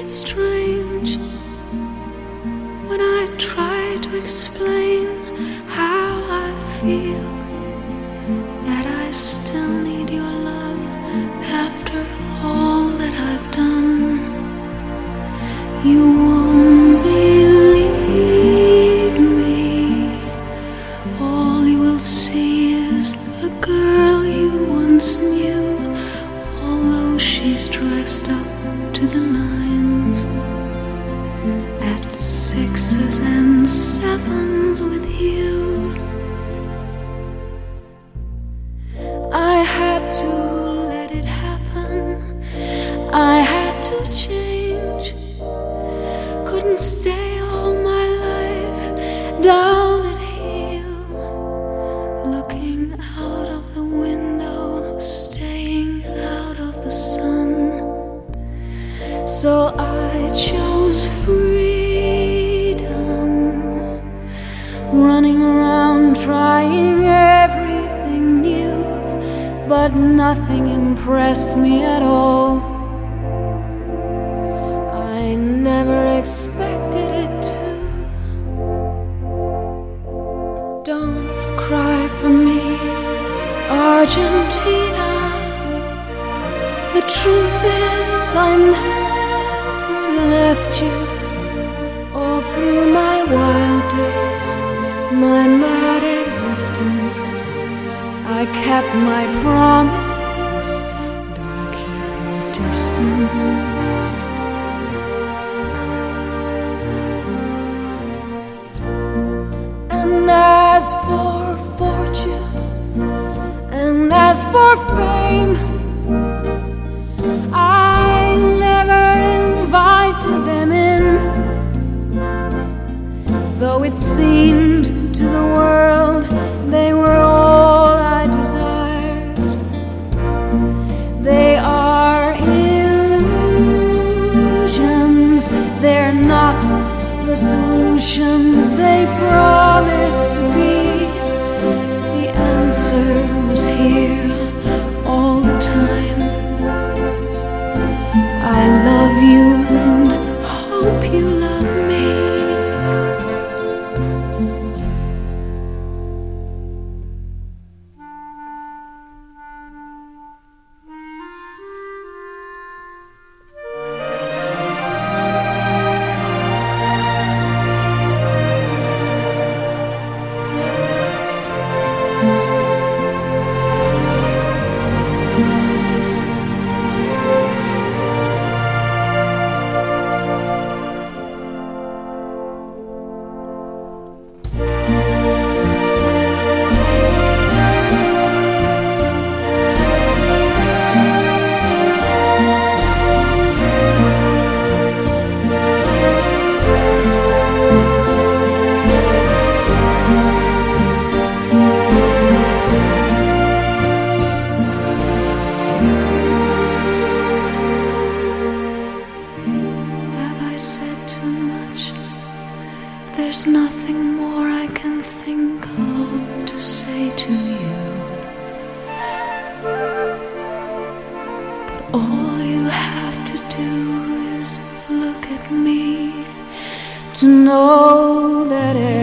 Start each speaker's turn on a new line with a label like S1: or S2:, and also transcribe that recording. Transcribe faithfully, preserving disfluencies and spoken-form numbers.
S1: it strange when I try to explain how I feel, that I still need your love after all that I've done? You won't believe me. All you will see is a girl you once knew, although she's dressed up to the nines, at sixes and sevens with you. I had to let it happen, I had to change. Couldn't stay all my life down at heel, looking out of the window, staying out of the sun. So I chose freedom, running around trying everything new, but nothing impressed me at all. I never expected it to. Don't cry for me, Argentina. The truth is I never left you. All through my wild days, my mad existence, I kept my promise. Don't keep your distance. And as for fortune, and as for fame, I never invited them in, though it seemed to the world they were all I desired. They are illusions, they're not the solutions they promised to be. The answer was here all the time. I love you and hope you love me. There's nothing more I can think of to say to you, but all you have to do is look at me to know that